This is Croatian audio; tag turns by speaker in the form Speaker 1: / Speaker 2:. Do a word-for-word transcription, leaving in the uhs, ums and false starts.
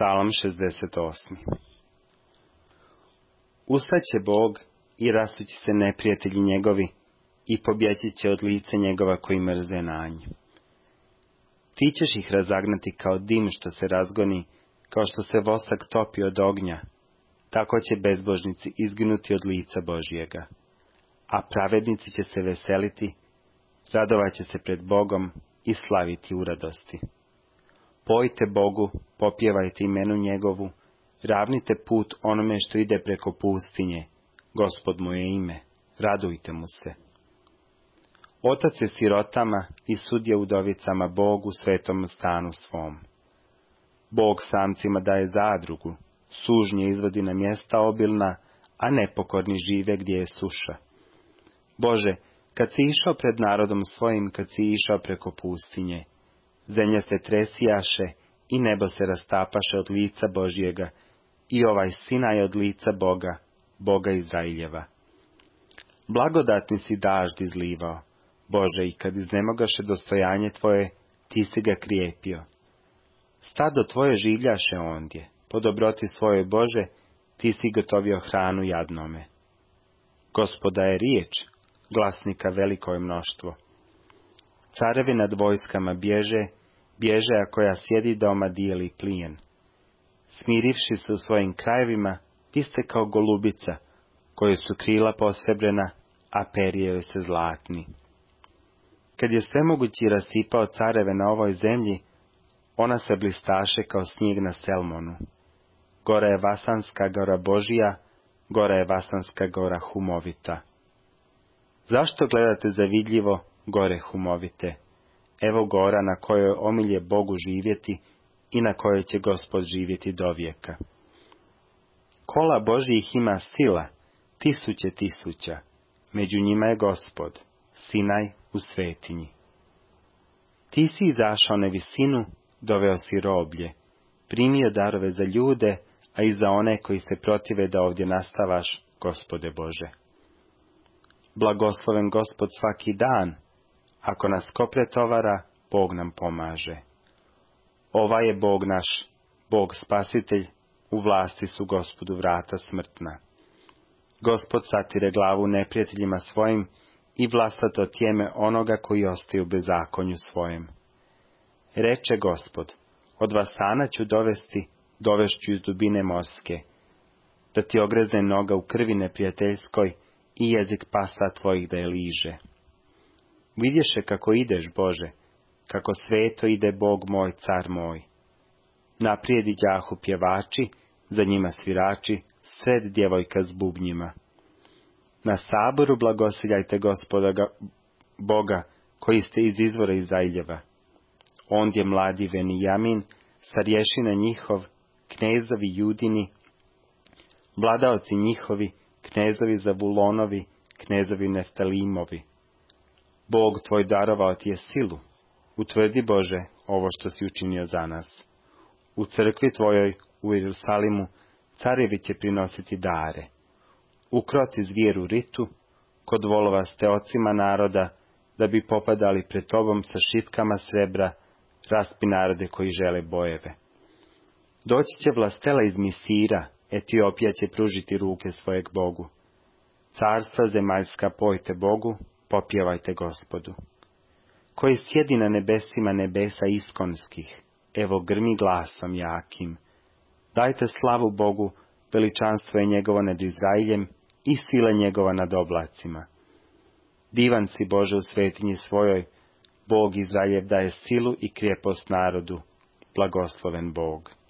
Speaker 1: Psalam šezdeset osmi. Ustaće Bog i rasući se neprijatelji njegovi i pobjeći će od lice njegova koji mrze na nje. Ti ćeš ih razagnati kao dim što se razgoni, kao što se vosak topi od ognja, tako će bezbožnici izginuti od lica Božijega, a pravednici će se veseliti, radovaće se pred Bogom i slaviti u radosti. Pojte Bogu, popjevajte imenu njegovu, ravnite put onome što ide preko pustinje, Gospod mu je ime, radujte mu se. Otac je sirotama i sudija udovicama Bogu svetom stanu svom. Bog samcima daje zadrugu, sužnje izvodi na mjesta obilna, a nepokorni žive gdje je suša. Bože, kad si išao pred narodom svojim, kad si išao preko pustinje, zemlja se tresijaše i nebo se rastapaše od lica Božijega, i ovaj Sinaj od lica Boga, Boga Izraeljeva. Blagodatni si dažd izlivao, Bože, i kad iznemogaše dostojanje Tvoje, Ti si ga krijepio. Stado Tvoje življaše ondje, po dobroti svojoj Bože, Ti si gotovio hranu jadnome. Gospoda je riječ, glasnika veliko je mnoštvo. Carevi nad vojskama bježe, bježe, a koja sjedi doma dijeli plijen. Smirivši se u svojim krajevima, vi ste kao golubica, koje su krila posrebrena, a perje joj se zlatni. Kad je svemogući rasipao careve na ovoj zemlji, ona se blistaše kao snijeg na Selmonu. Gora je Vasanska gora Božija, gora je Vasanska gora Humovita. Zašto gledate zavidljivo, gore Humovite? Evo gora na kojoj omilje Bogu živjeti i na kojoj će Gospod živjeti do vijeka. Kola Božijih ima sila, tisuće tisuća, među njima je Gospod, Sinaj u svetinji. Ti si izašao na visinu, doveo si roblje, primio darove za ljude, a i za one koji se protive da ovdje nastavaš, Gospode Bože. Blagosloven Gospod svaki dan, ako nas ko pretovara, Bog nam pomaže. Ovaj je Bog naš, Bog spasitelj, u vlasti su Gospodu vrata smrtna. Gospod satire glavu neprijateljima svojim i vlastato tjeme onoga koji ostaju u bezakonju svojem. Reče Gospod, od vasana ću dovesti, dovešću iz dubine morske, da ti ogrezne noga u krvi neprijateljskoj i jezik pasa tvojih da je liže. Vidješe kako ideš, Bože, kako sveto ide Bog moj, car moj. Naprijed iđahu pjevači, za njima svirači, sred djevojka s bubnjima. Na saboru blagosiljajte Gospoda Boga, koji ste iz izvora Izraeljeva. Ondje mladi Venijamin, starješina njihov, knezovi Judini, vladaoci njihovi, knezovi Zavulonovi, knezovi Neftalimovi. Bog tvoj darovao ti je silu, utvrdi Bože ovo što si učinio za nas. U crkvi tvojoj, u Jerusalimu, carevi će prinositi dare. Ukroti zvjeru ritu, kod volova ste ocima naroda, da bi popadali pred tobom sa šipkama srebra, raspi narode koji žele bojeve. Doći će vlastela iz Misira, Etiopija će pružiti ruke svojeg Bogu. Carstva zemaljska pojte Bogu, popjevajte Gospodu. Koji sjedi na nebesima nebesa iskonskih, evo grmi glasom jakim. Dajte slavu Bogu, veličanstvo je njegovo nad Izraeljem i sila njegova nad oblacima. Divan si Bože u svetinji svojoj, Bog Izraeljev daje silu i krijepost narodu, blagosloven Bog.